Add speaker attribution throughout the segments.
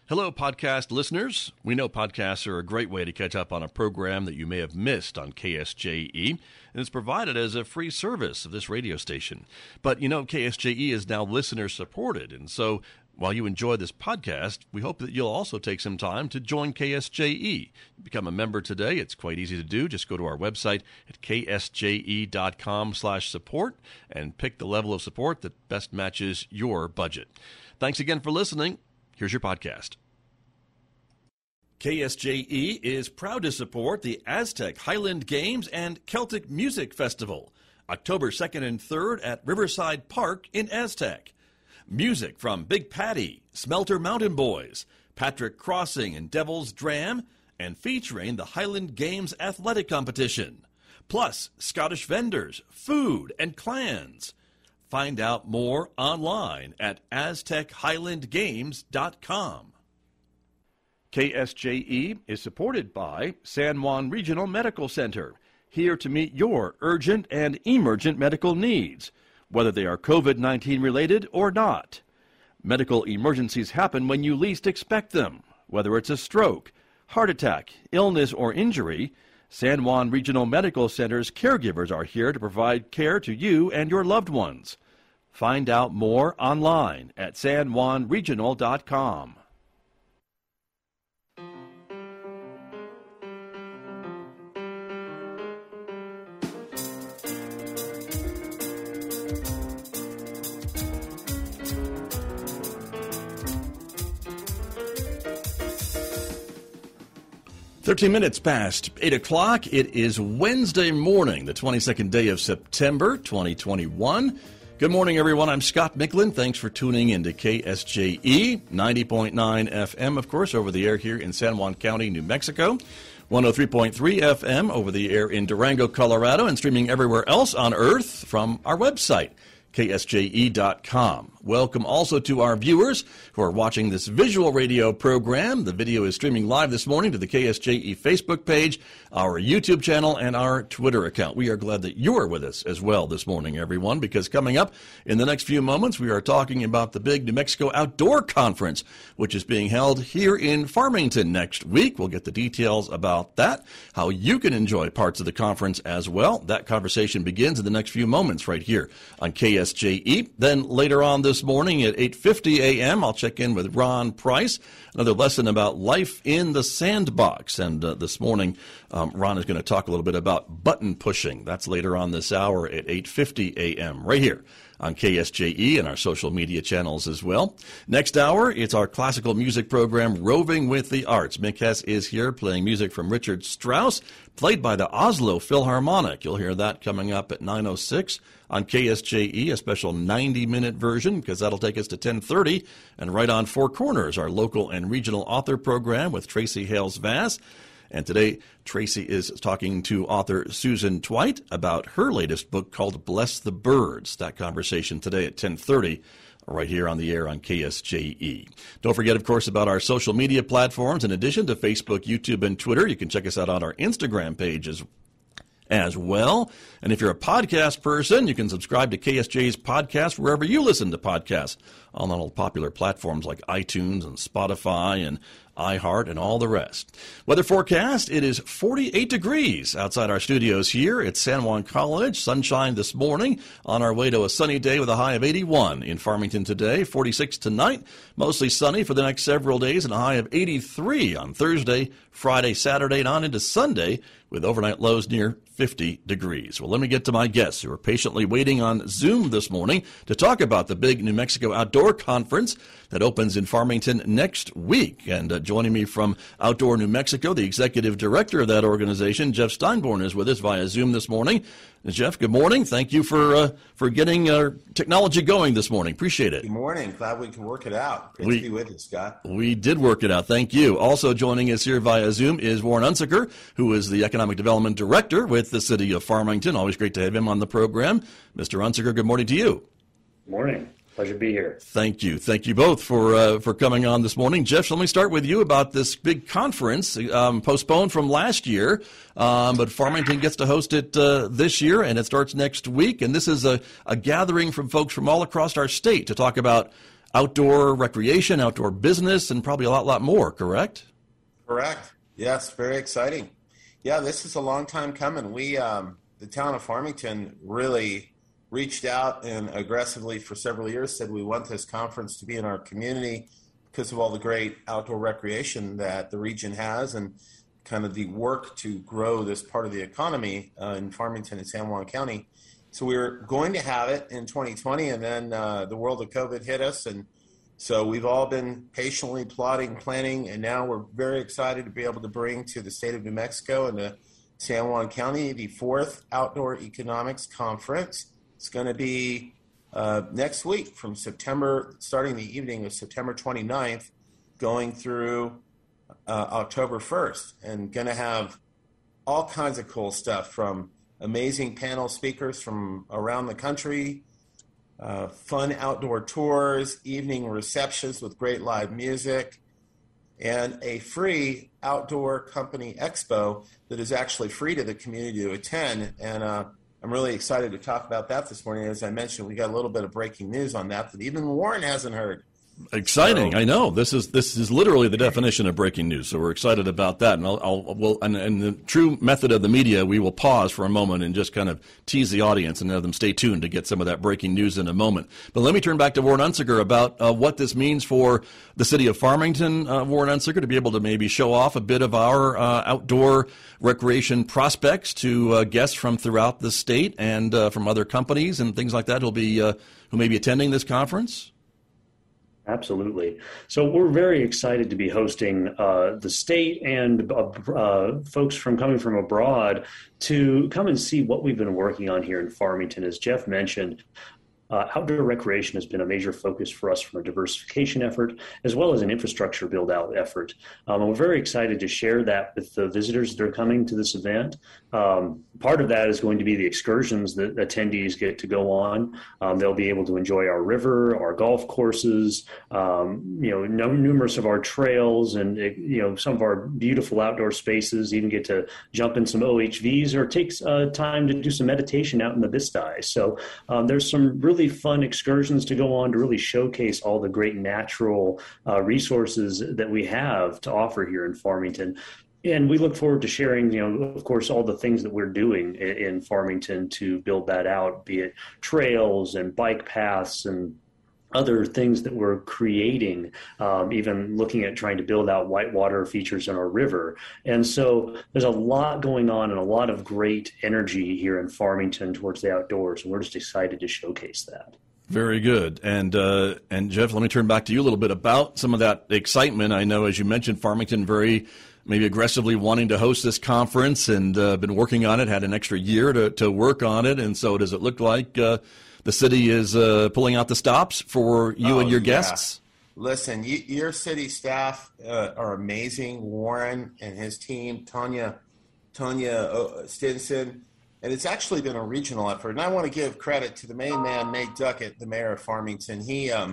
Speaker 1: Hello, podcast listeners. We know podcasts are a great way to catch up on a program that you may have missed on KSJE, and it's provided as a free service of this radio station. But, KSJE is now listener-supported, and so while you enjoy this podcast, we hope that you'll also take some time to join KSJE. Become a member today. It's quite easy to do. Just go to our website at ksje.com/support and pick the level of support that best matches your budget. Thanks again for listening. Here's your podcast. KSJE is proud to support the Aztec Highland Games and Celtic Music Festival, October 2nd and 3rd at Riverside Park in Aztec. Music from Big Patty, Smelter Mountain Boys, Patrick Crossing and Devil's Dram, and featuring the Highland Games Athletic Competition. Plus, Scottish vendors, food, and clans. Find out more online at aztechhighlandgames.com. KSJE is supported by San Juan Regional Medical Center, here to meet your urgent and emergent medical needs, whether they are COVID-19 related or not. Medical emergencies happen when you least expect them, whether it's a stroke, heart attack, illness, or injury. San Juan Regional Medical Center's caregivers are here to provide care to you and your loved ones. Find out more online at sanjuanregional.com. Minutes past 8 o'clock. It is Wednesday morning, the 22nd day of September, 2021. Good morning, everyone. I'm Scott Micklin. Thanks for tuning in to KSJE, 90.9 FM, of course, over the air here in San Juan County, New Mexico. 103.3 FM over the air in Durango, Colorado, and streaming everywhere else on Earth from our website, ksje.com. Welcome also to our viewers who are watching this visual radio program. The video is streaming live this morning to the KSJE Facebook page, our YouTube channel, and our Twitter account. We are glad that you are with us as well this morning, everyone, because coming up in the next few moments, we are talking about the big New Mexico Outdoor Conference, which is being held here in Farmington next week. We'll get the details about that, how you can enjoy parts of the conference as well. That conversation begins in the next few moments right here on KSJE. Then later on this morning at 8:50 a.m., I'll check in with Ron Price, another lesson about life in the sandbox. And this morning, Ron is going to talk a little bit about button pushing. That's later on this hour at 8:50 a.m. right here on KSJE and our social media channels as well. Next hour, it's our classical music program, Roving with the Arts. Mick Hess is here playing music from Richard Strauss, played by the Oslo Philharmonic. You'll hear that coming up at 9:06 on KSJE, a special 90-minute version, because that'll take us to 10:30. And right on Four Corners, our local and regional author program with Tracy Hales-Vass. And today, Tracy is talking to author Susan Twite about her latest book called Bless the Birds. That conversation today at 10:30, right here on the air on KSJE. Don't forget, of course, about our social media platforms. In addition to Facebook, YouTube, and Twitter, you can check us out on our Instagram page as well. And if you're a podcast person, you can subscribe to KSJ's podcast wherever you listen to podcasts on all popular platforms like iTunes and Spotify and iHeart and all the rest. Weather forecast, it is 48 degrees outside our studios here at San Juan College. Sunshine this morning, on our way to a sunny day with a high of 81 in Farmington today. 46 tonight, mostly sunny for the next several days, and a high of 83 on Thursday, Friday, Saturday, and on into Sunday, with overnight lows near 50 degrees. Well, let me get to my guests who are patiently waiting on Zoom this morning to talk about the big New Mexico Outdoor Conference that opens in Farmington next week. And joining me from Outdoor New Mexico, the executive director of that organization, Jeff Steinborn, is with us via Zoom this morning. Jeff, good morning. Thank you for getting our technology going this morning. Appreciate it.
Speaker 2: Good morning. Glad we can work it out. Great to be with you, Scott.
Speaker 1: We did work it out. Thank you. Also joining us here via Zoom is Warren Unsicker, who is the Economic Development Director with the City of Farmington. Always great to have him on the program. Mr. Unsicker, good morning to you.
Speaker 3: Good morning. Pleasure to be here.
Speaker 1: Thank you. Thank you both for coming on this morning. Jeff, so let me start with you about this big conference, postponed from last year, but Farmington gets to host it this year, and it starts next week. And this is a gathering from folks from all across our state to talk about outdoor recreation, outdoor business, and probably a lot more, correct?
Speaker 2: Correct. Yes, very exciting. Yeah, this is a long time coming. We, the town of Farmington, really reached out and aggressively for several years said we want this conference to be in our community because of all the great outdoor recreation that the region has and kind of the work to grow this part of the economy in Farmington and San Juan County. So we were going to have it in 2020, and then the world of COVID hit us, and so we've all been patiently plotting, planning, and now we're very excited to be able to bring to the state of New Mexico and to San Juan County the 4th Outdoor Economics Conference. It's going to be next week from September, starting the evening of September 29th, going through October 1st, and going to have all kinds of cool stuff from amazing panel speakers from around the country, fun outdoor tours, evening receptions with great live music, and a free outdoor company expo that is actually free to the community to attend. And I'm really excited to talk about that this morning. As I mentioned, we got a little bit of breaking news on that even Warren hasn't heard.
Speaker 1: Exciting! So, I know this is literally the definition of breaking news. So we're excited about that, and and the true method of the media, we will pause for a moment and just kind of tease the audience and have them stay tuned to get some of that breaking news in a moment. But let me turn back to Warren Unsicker about what this means for the city of Farmington. Warren Unsicker, to be able to maybe show off a bit of our outdoor recreation prospects to guests from throughout the state and from other companies and things like that who may be attending this conference.
Speaker 3: Absolutely. So we're very excited to be hosting the state and folks coming from abroad to come and see what we've been working on here in Farmington. As Jeff mentioned, outdoor recreation has been a major focus for us from a diversification effort, as well as an infrastructure build-out effort. And we're very excited to share that with the visitors that are coming to this event. Part of that is going to be the excursions that attendees get to go on. They'll be able to enjoy our river, our golf courses, numerous of our trails, and some of our beautiful outdoor spaces. Even get to jump in some OHVs or take time to do some meditation out in the Bisti. So there's some really fun excursions to go on to really showcase all the great natural resources that we have to offer here in Farmington. And we look forward to sharing, of course, all the things that we're doing in Farmington to build that out, be it trails and bike paths and other things that we're creating, even looking at trying to build out whitewater features in our river. And so there's a lot going on and a lot of great energy here in Farmington towards the outdoors, and we're just excited to showcase that.
Speaker 1: Very good. And Jeff, let me turn back to you a little bit about some of that excitement. I know, as you mentioned, Farmington very maybe aggressively wanting to host this conference and been working on it, had an extra year to work on it. And so does it look like the city is pulling out the stops for you and your guests?
Speaker 2: Listen, your city staff are amazing. Warren and his team, Tanya Stinson, and it's actually been a regional effort. And I want to give credit to the main man, Nate Duckett, the mayor of Farmington.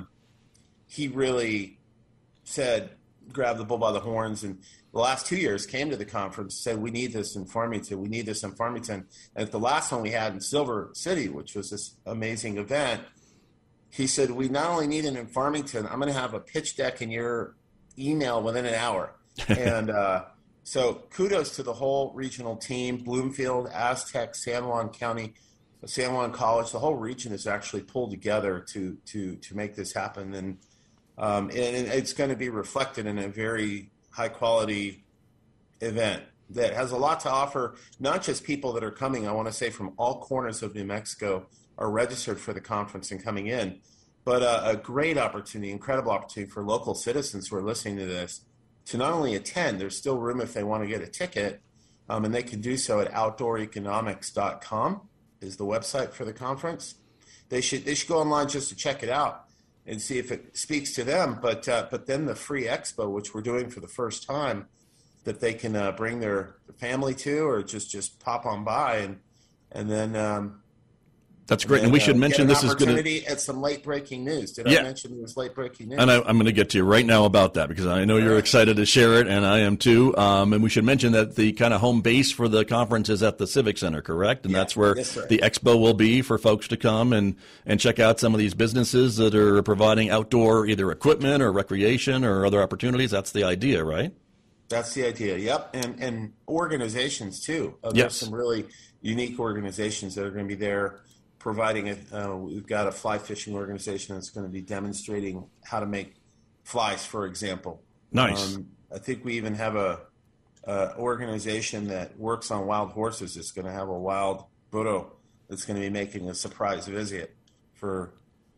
Speaker 2: He really said, grab the bull by the horns, and the last 2 years came to the conference, said, we need this in Farmington. We need this in Farmington. And at the last one we had in Silver City, which was this amazing event, he said, we not only need it in Farmington, I'm going to have a pitch deck in your email within an hour. And so kudos to the whole regional team, Bloomfield, Aztec, San Juan County, San Juan College. The whole region is actually pulled together to make this happen. And it's going to be reflected in a very high-quality event that has a lot to offer, not just people that are coming, I want to say, from all corners of New Mexico are registered for the conference and coming in, but a great opportunity, incredible opportunity for local citizens who are listening to this to not only attend, there's still room if they want to get a ticket, and they can do so at outdooreconomics.com is the website for the conference. They should go online just to check it out and see if it speaks to them. But then the free expo, which we're doing for the first time, that they can bring their family to or just pop on by and then
Speaker 1: That's great. And we should mention this is going
Speaker 2: to at some late breaking news. Did I mention it was late breaking news?
Speaker 1: And I'm going to get to you right now about that because I know you're excited to share it, and I am too. And we should mention that the kind of home base for the conference is at the Civic Center, correct? And that's where the expo will be for folks to come and check out some of these businesses that are providing outdoor either equipment or recreation or other opportunities. That's the idea, right?
Speaker 2: That's the idea, yep. And organizations too. There's some really unique organizations that are going to be there providing it. We've got a fly fishing organization that's going to be demonstrating how to make flies, for example.
Speaker 1: Nice.
Speaker 2: I think we even have a organization that works on wild horses that's going to have a wild photo that's going to be making a surprise visit for,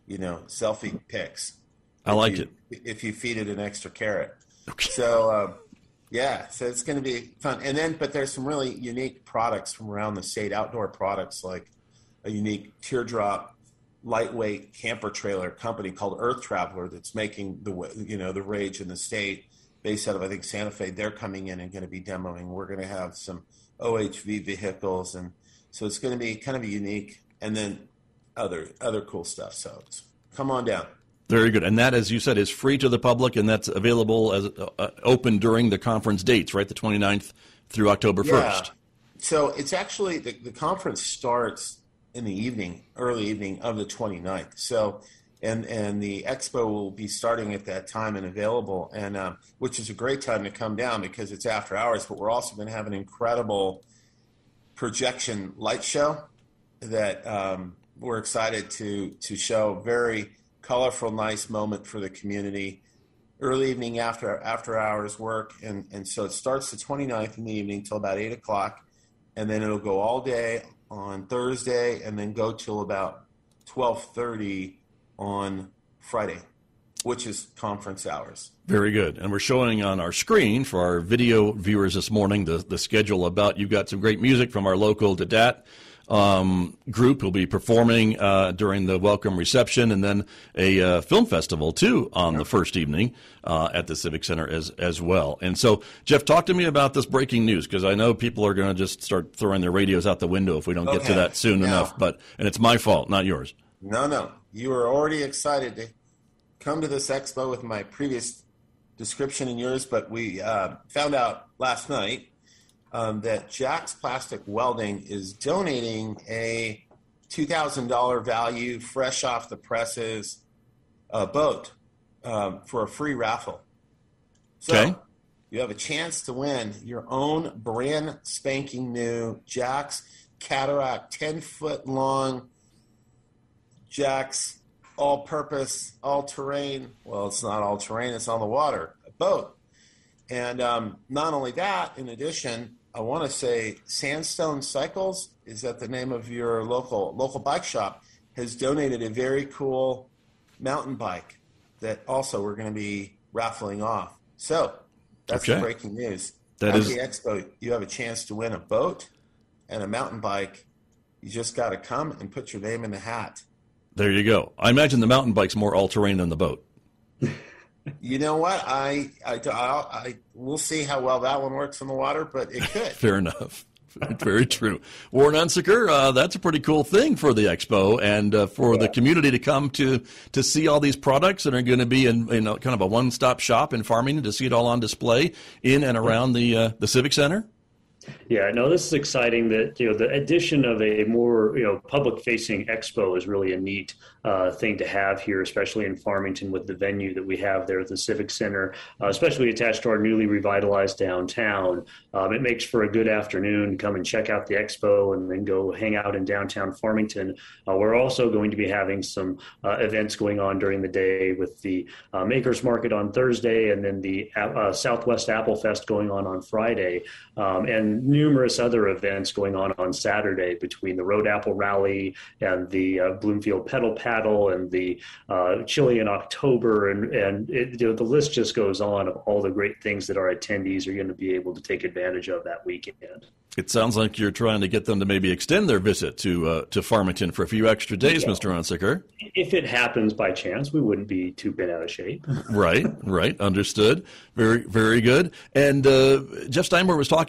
Speaker 2: selfie pics.
Speaker 1: I like it.
Speaker 2: If you feed it an extra carrot.
Speaker 1: Okay.
Speaker 2: So, so it's going to be fun. But there's some really unique products from around the state, outdoor products like a unique teardrop lightweight camper trailer company called Earth Traveler that's making the rage in the state based out of, I think, Santa Fe. They're coming in and going to be demoing. We're going to have some OHV vehicles. And so it's going to be kind of unique, and then other cool stuff. So come on down.
Speaker 1: Very good. And that, as you said, is free to the public, and that's available as open during the conference dates, right? The 29th through October 1st.
Speaker 2: So it's actually, the conference starts in the early evening of the 29th. So, and the expo will be starting at that time and available, and which is a great time to come down because it's after hours, but we're also going to have an incredible projection light show that we're excited to show. Very colorful, nice moment for the community. Early evening after hours work, and so it starts the 29th in the evening till about 8 o'clock, and then it'll go all day on Thursday, and then go till about 12:30 on Friday, which is conference hours.
Speaker 1: Very good. And we're showing on our screen for our video viewers this morning the schedule about. You've got some great music from our local DADAT group who'll be performing during the welcome reception, and then a film festival too on the first evening at the Civic Center as well. And so, Jeff, talk to me about this breaking news, because I know people are going to just start throwing their radios out the window if we don't get to that soon enough. And it's my fault, not yours.
Speaker 2: No, you were already excited to come to this expo with my previous description and yours, but we found out last night that Jack's Plastic Welding is donating a $2,000 value, fresh off the presses, boat for a free raffle. So you have a chance to win your own brand spanking new Jack's Cataract 10-foot long Jack's all-purpose, all-terrain. Well, it's not all-terrain; it's on the water. A boat. And not only that, in addition, I want to say Sandstone Cycles, is that the name of your local bike shop, has donated a very cool mountain bike that also we're going to be raffling off. So that's the breaking news. At the expo, you have a chance to win a boat and a mountain bike. You just got to come and put your name in the hat.
Speaker 1: There you go. I imagine the mountain bike's more all-terrain than the boat.
Speaker 2: You know what? I we'll see how well that one works in the water, but it could.
Speaker 1: Fair enough. Very true. Warren Unsicker, that's a pretty cool thing for the expo and for the community to come to see all these products that are going to be in kind of a one-stop shop in Farmington, to see it all on display in and around the Civic Center.
Speaker 3: Yeah, no, this is exciting. That the addition of a more public-facing expo is really a neat thing to have here, especially in Farmington with the venue that we have there at the Civic Center, especially attached to our newly revitalized downtown. It makes for a good afternoon to come and check out the expo and then go hang out in downtown Farmington. We're also going to be having some events going on during the day with the Makers Market on Thursday, and then the Southwest Apple Fest going on Friday, and numerous other events going on Saturday between the Road Apple Rally and the Bloomfield Pedal Paddle and the Chili in October, and the list just goes on of all the great things that our attendees are going to be able to take advantage of that weekend.
Speaker 1: It sounds like you're trying to get them to maybe extend their visit to Farmington for a few extra days, Mr. Unsicker.
Speaker 3: If it happens by chance, we wouldn't be too bent out of shape. Right.
Speaker 1: Understood. Very, very good. And Jeff Steinberg was talking a little bit about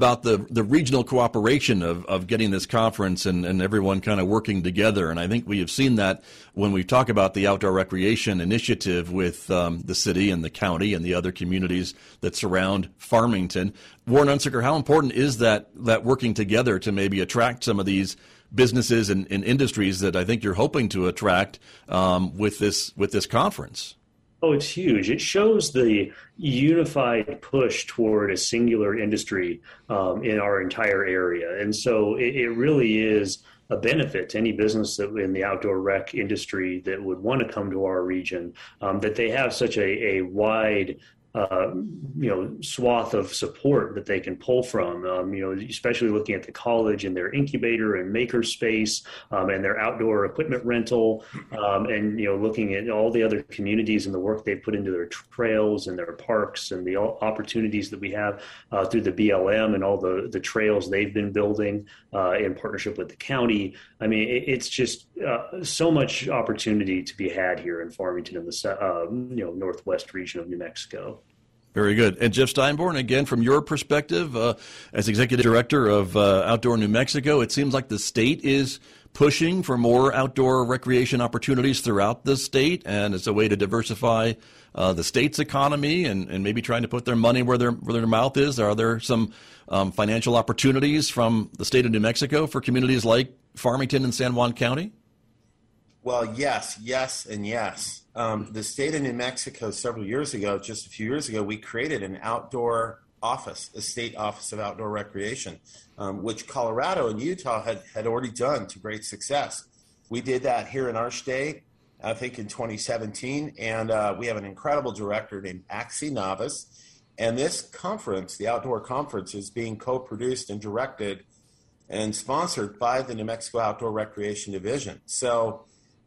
Speaker 1: about the regional cooperation of getting this conference and everyone kind of working together. And I think we have seen that when we talk about the outdoor recreation initiative with the city and the county and the other communities that surround Farmington. Warren Unsicker, how important is that working together to maybe attract some of these businesses and industries that I think you're hoping to attract with this conference?
Speaker 3: Oh, it's huge. It shows the unified push toward a singular industry in our entire area. And so it really is a benefit to any business that in the outdoor rec industry that would want to come to our region, that they have such a wide swath of support that they can pull from, especially looking at the college and their incubator and maker space and their outdoor equipment rental and looking at all the other communities and the work they put into their trails and their parks and the opportunities that we have through the BLM and all the trails they've been building in partnership with the county. I mean, it's just so much opportunity to be had here in Farmington in the northwest region of New Mexico.
Speaker 1: Very good. And Jeff Steinborn, again, from your perspective as Executive Director of Outdoor New Mexico, it seems like the state is pushing for more outdoor recreation opportunities throughout the state, and it's a way to diversify the state's economy and maybe trying to put their money where their mouth is. Are there some financial opportunities from the state of New Mexico for communities like Farmington and San Juan County?
Speaker 2: Well, yes, and yes. The state of New Mexico, just a few years ago, we created an outdoor office, a state office of outdoor recreation, which Colorado and Utah had already done to great success. We did that here in our state, I think in 2017, and we have an incredible director named Axie Navas. And this conference, the outdoor conference, is being co-produced and directed and sponsored by the New Mexico Outdoor Recreation Division. So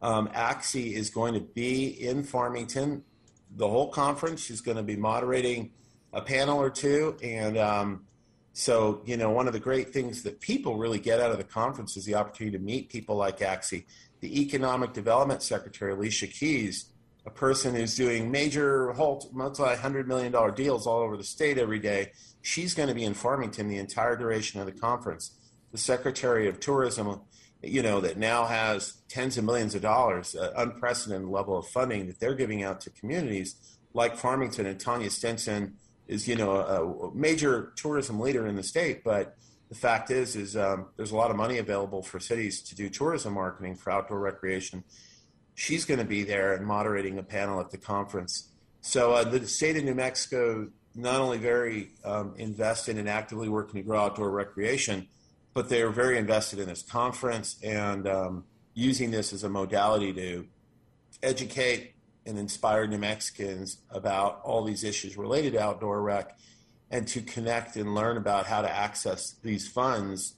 Speaker 2: Axie is going to be in Farmington the whole conference. She's going to be moderating a panel or two. And so, one of the great things that people really get out of the conference is the opportunity to meet people like Axie. The Economic Development Secretary, Alicia Keys, a person who's doing major multi-$100 million deals all over the state every day, she's going to be in Farmington the entire duration of the conference. The Secretary of Tourism, that now has tens of millions of dollars, unprecedented level of funding that they're giving out to communities like Farmington. And Tanya Stinson is, a major tourism leader in the state. But the fact is there's a lot of money available for cities to do tourism marketing for outdoor recreation. She's going to be there and moderating a panel at the conference. So the state of New Mexico not only very invested and actively working to grow outdoor recreation, but they are very invested in this conference and using this as a modality to educate and inspire New Mexicans about all these issues related to outdoor rec and to connect and learn about how to access these funds.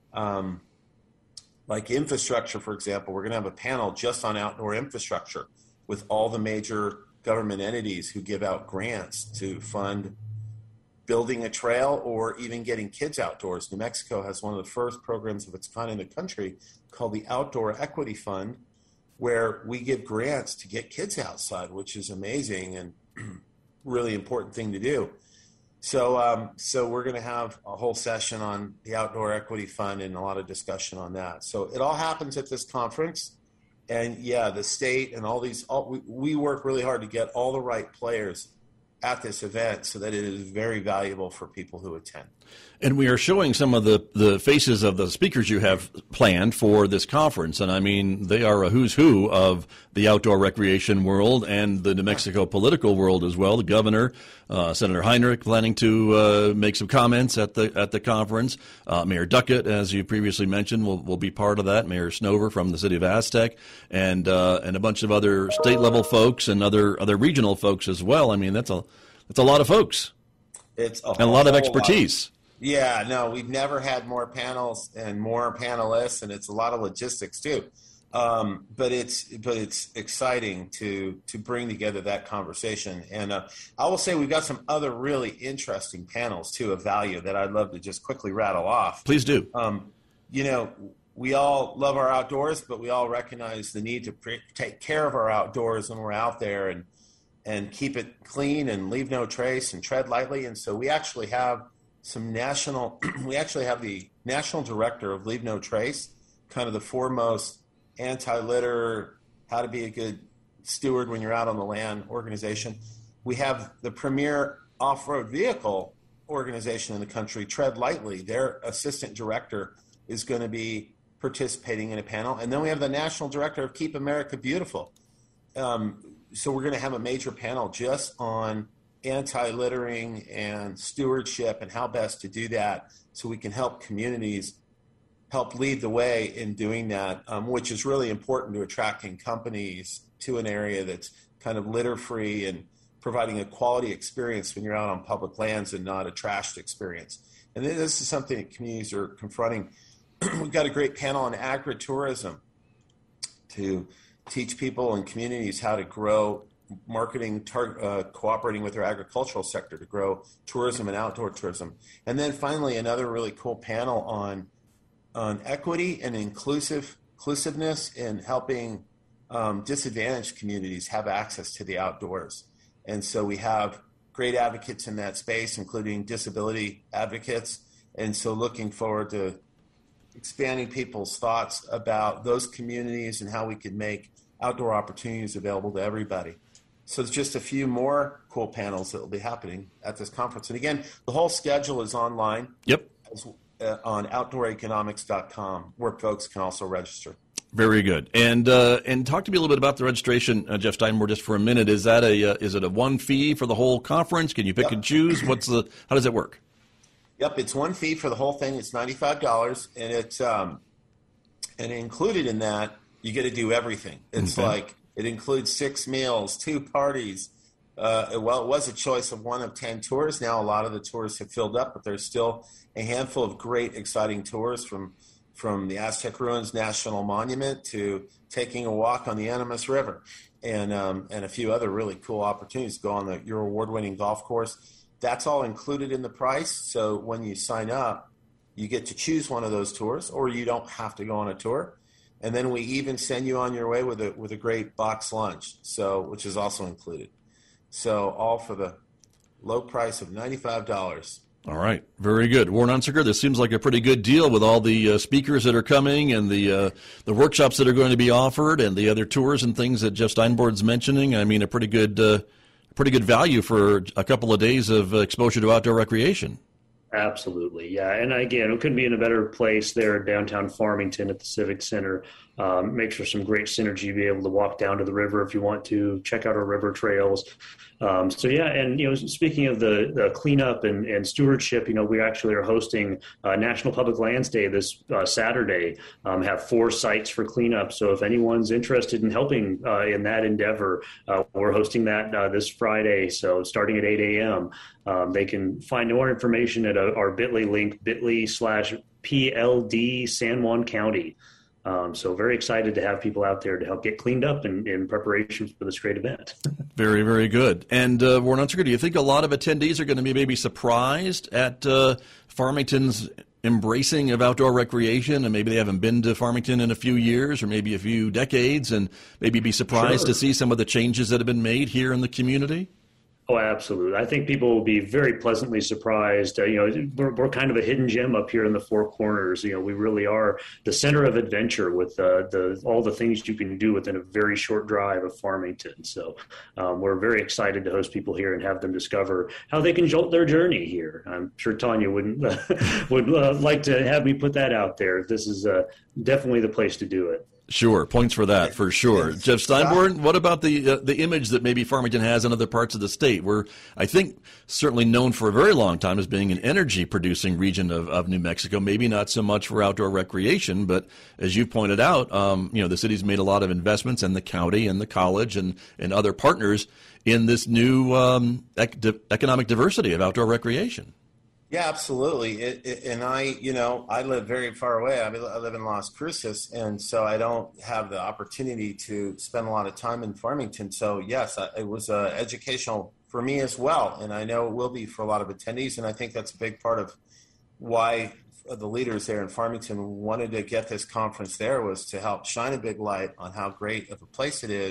Speaker 2: Like infrastructure, for example, we're going to have a panel just on outdoor infrastructure with all the major government entities who give out grants to fund building a trail or even getting kids outdoors. New Mexico has one of the first programs of its kind in the country called the Outdoor Equity Fund, where we give grants to get kids outside, which is amazing and really important thing to do. So we're going to have a whole session on the Outdoor Equity Fund and a lot of discussion on that. So it all happens at this conference. And yeah, the state and we work really hard to get all the right players at this event so that it is very valuable for people who attend.
Speaker 1: And we are showing some of the faces of the speakers you have planned for this conference. And I mean, they are a who's who of the outdoor recreation world and the New Mexico political world as well. The governor, Senator Heinrich, planning to make some comments at the conference. Mayor Duckett, as you previously mentioned, will be part of that. Mayor Snover from the city of Aztec, and a bunch of other state level folks and other regional folks as well. I mean, that's a lot of folks.
Speaker 2: It's
Speaker 1: a lot of expertise.
Speaker 2: Yeah, no, we've never had more panels and more panelists, and it's a lot of logistics too. But it's exciting to bring together that conversation. And I will say we've got some other really interesting panels too of value that I'd love to just quickly rattle off.
Speaker 1: Please do.
Speaker 2: We all love our outdoors, but we all recognize the need to take care of our outdoors when we're out there and keep it clean and leave no trace and tread lightly. And so we actually have we actually have the national director of Leave No Trace, kind of the foremost anti-litter, how to be a good steward when you're out on the land organization. We have the premier off-road vehicle organization in the country, Tread Lightly. Their assistant director is going to be participating in a panel. And then we have the national director of Keep America Beautiful. So we're going to have a major panel just on anti-littering and stewardship and how best to do that so we can help communities help lead the way in doing that, which is really important to attracting companies to an area that's kind of litter-free and providing a quality experience when you're out on public lands and not a trashed experience. And this is something that communities are confronting. We've got a great panel on agritourism to teach people and communities how to grow marketing, cooperating with their agricultural sector to grow tourism and outdoor tourism. And then finally, another really cool panel on equity and inclusiveness in helping disadvantaged communities have access to the outdoors. And so we have great advocates in that space, including disability advocates. And so looking forward to expanding people's thoughts about those communities and how we could make outdoor opportunities available to everybody. So there's just a few more cool panels that will be happening at this conference. And again, the whole schedule is online.
Speaker 1: Yep.
Speaker 2: On outdooreconomics.com, where folks can also register.
Speaker 1: Very good. And talk to me a little bit about the registration, Jeff Steinborn, just for a minute. Is that is it a one fee for the whole conference? Can you pick and choose? How does it work?
Speaker 2: Yep, it's one fee for the whole thing. It's $95, and it's and included in that you get to do everything. It's like it includes 6 meals, 2 parties. It was a choice of 1 of 10 tours. Now a lot of the tours have filled up, but there's still a handful of great, exciting tours from the Aztec Ruins National Monument to taking a walk on the Animas River, and a few other really cool opportunities to go on your award-winning golf course. That's all included in the price. So when you sign up, you get to choose one of those tours, or you don't have to go on a tour. And then we even send you on your way with a great box lunch, which is also included. So all for the low price of $95.
Speaker 1: All right. Very good. Warren Unsicker, this seems like a pretty good deal with all the speakers that are coming and the workshops that are going to be offered and the other tours and things that Jeff Steinborn's mentioning. I mean, a pretty good value for a couple of days of exposure to outdoor recreation.
Speaker 3: Absolutely, yeah. And again, it couldn't be in a better place there downtown Farmington at the Civic Center. Makes for some great synergy, be able to walk down to the river if you want to, check out our river trails. So yeah, and speaking of the cleanup and stewardship, we actually are hosting National Public Lands Day this Saturday. Have 4 sites for cleanup. So if anyone's interested in helping in that endeavor, we're hosting that this Friday. So starting at 8 a.m. They can find more information at our bit.ly link, bit.ly/PLD San Juan County. So very excited to have people out there to help get cleaned up in preparation for this great event.
Speaker 1: Very, very good. And Warren Unsicker, do you think a lot of attendees are going to be maybe surprised at Farmington's embracing of outdoor recreation, and maybe they haven't been to Farmington in a few years or maybe a few decades, and maybe be surprised to see some of the changes that have been made here in the community?
Speaker 3: Oh, absolutely. I think people will be very pleasantly surprised. We're kind of a hidden gem up here in the Four Corners. We really are the center of adventure with all the things you can do within a very short drive of Farmington. So we're very excited to host people here and have them discover how they can jolt their journey here. I'm sure Tanya would like to have me put that out there. This is definitely the place to do it.
Speaker 1: Sure. Points for that, for sure. Jeff Steinborn, what about the image that maybe Farmington has in other parts of the state? We're, I think, certainly known for a very long time as being an energy-producing region of New Mexico, maybe not so much for outdoor recreation, but as you pointed out, the city's made a lot of investments, and the county and the college and other partners in this new economic diversity of outdoor recreation.
Speaker 2: Yeah, absolutely. And I live very far away. I live in Las Cruces, and so I don't have the opportunity to spend a lot of time in Farmington. So yes, it was educational for me as well, and I know it will be for a lot of attendees. And I think that's a big part of why the leaders there in Farmington wanted to get this conference there, was to help shine a big light on how great of a place it is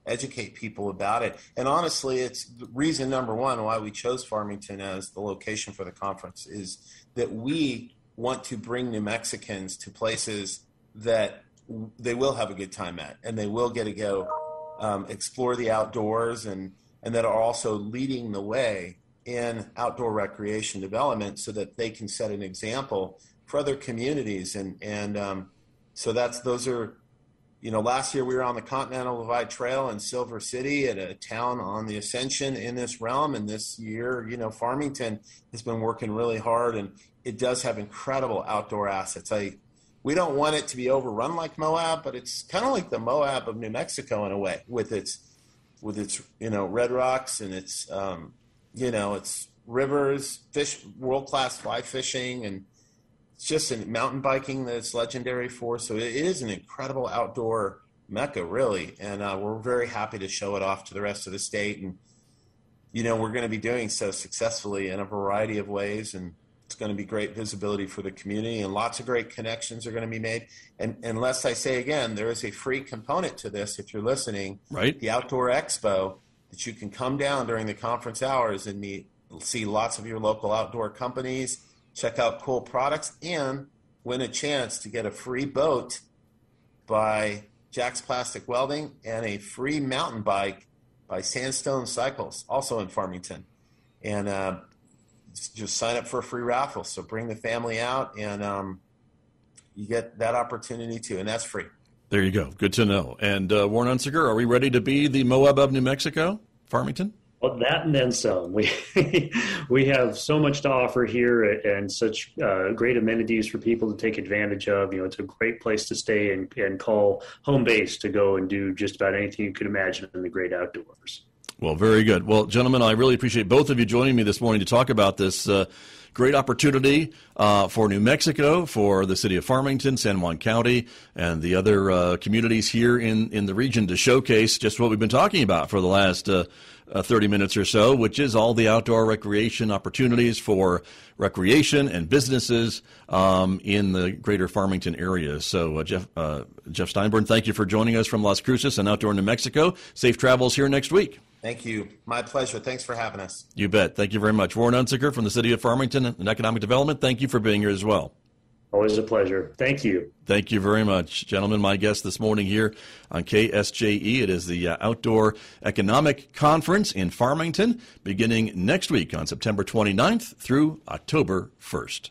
Speaker 2: educate people about it. And honestly, it's reason number one why we chose Farmington as the location for the conference is that we want to bring New Mexicans to places that they will have a good time at, and they will get to go explore the outdoors, and that are also leading the way in outdoor recreation development so that they can set an example for other communities. And so those are, last year we were on the Continental Divide Trail in Silver City at a town on the Ascension in this realm. And this year, Farmington has been working really hard, and it does have incredible outdoor assets. We don't want it to be overrun like Moab, but it's kind of like the Moab of New Mexico in a way, with its red rocks and its its rivers, world-class fly fishing, and it's just mountain biking that it's legendary for. So it is an incredible outdoor mecca, really, and we're very happy to show it off to the rest of the state. And we're going to be doing so successfully in a variety of ways, and it's going to be great visibility for the community, and lots of great connections are going to be made. And unless I say again, there is a free component to this if you're listening.
Speaker 1: Right. The
Speaker 2: Outdoor Expo, that you can come down during the conference hours and see lots of your local outdoor companies, check out cool products, and win a chance to get a free boat by Jack's Plastic Welding and a free mountain bike by Sandstone Cycles, also in Farmington. And just sign up for a free raffle. So bring the family out, and you get that opportunity too, and that's free.
Speaker 1: There you go. Good to know. And Warren Unziger, are we ready to be the Moab of New Mexico, Farmington?
Speaker 3: Well, that and then some. We have so much to offer here, and such great amenities for people to take advantage of. It's a great place to stay and call home base to go and do just about anything you could imagine in the great outdoors.
Speaker 1: Well, very good. Well, gentlemen, I really appreciate both of you joining me this morning to talk about this great opportunity for New Mexico, for the city of Farmington, San Juan County, and the other communities here in the region to showcase just what we've been talking about for the last 30 minutes or so, which is all the outdoor recreation opportunities for recreation and businesses in the greater Farmington area. So, Jeff Steinborn, thank you for joining us from Las Cruces and Outdoor New Mexico. Safe travels here next week.
Speaker 2: Thank you. My pleasure. Thanks for having us.
Speaker 1: You bet. Thank you very much. Warren Unziger from the City of Farmington and Economic Development, thank you for being here as well.
Speaker 3: Always a pleasure. Thank you.
Speaker 1: Thank you very much. Gentlemen, my guest this morning here on KSJE, it is the Outdoor Economic Conference in Farmington, beginning next week on September 29th through October 1st.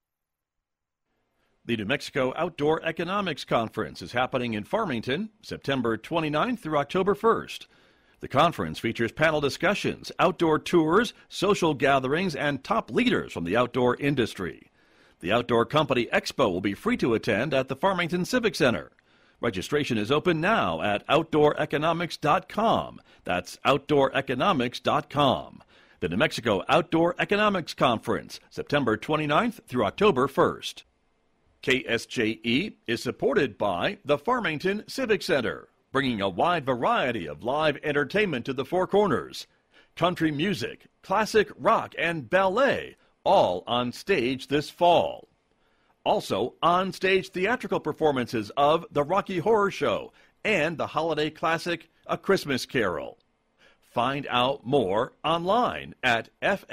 Speaker 1: The New Mexico Outdoor Economics Conference is happening in Farmington, September 29th through October 1st. The conference features panel discussions, outdoor tours, social gatherings, and top leaders from the outdoor industry. The Outdoor Company Expo will be free to attend at the Farmington Civic Center. Registration is open now at OutdoorEconomics.com. That's OutdoorEconomics.com. The New Mexico Outdoor Economics Conference, September 29th through October 1st. KSJE is supported by the Farmington Civic Center, bringing a wide variety of live entertainment to the Four Corners. Country music, classic rock, and ballet, all on stage this fall. Also, on-stage theatrical performances of The Rocky Horror Show and the holiday classic A Christmas Carol. Find out more online at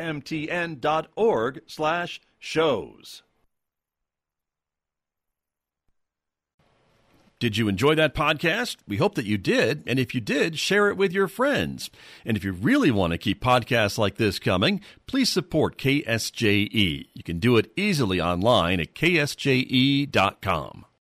Speaker 1: fmtn.org/shows. Did you enjoy that podcast? We hope that you did. And if you did, share it with your friends. And if you really want to keep podcasts like this coming, please support KSJE. You can do it easily online at ksje.com.